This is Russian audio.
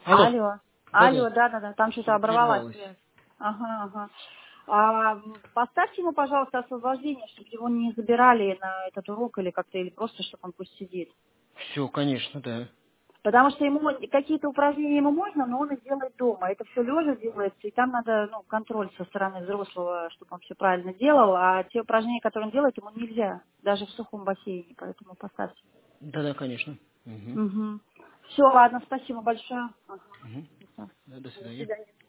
Алло. Алло. Да-да. Алло, да-да-да, там что-то оборвалась Прервалось. связь. Ага, ага. Поставьте ему, пожалуйста, освобождение, чтобы его не забирали на этот урок или как-то, или просто, чтобы он пусть сидит. Все, конечно, да. Потому что ему какие-то упражнения ему можно, но он их делает дома. Это все лежа делается, и там надо контроль со стороны взрослого, чтобы он все правильно делал. А те упражнения, которые он делает, ему нельзя, даже в сухом бассейне, поэтому поставьте. Да-да, конечно. Угу. Угу. Все, ладно, спасибо большое. Ага. Угу. Да, до До свидания. свидания.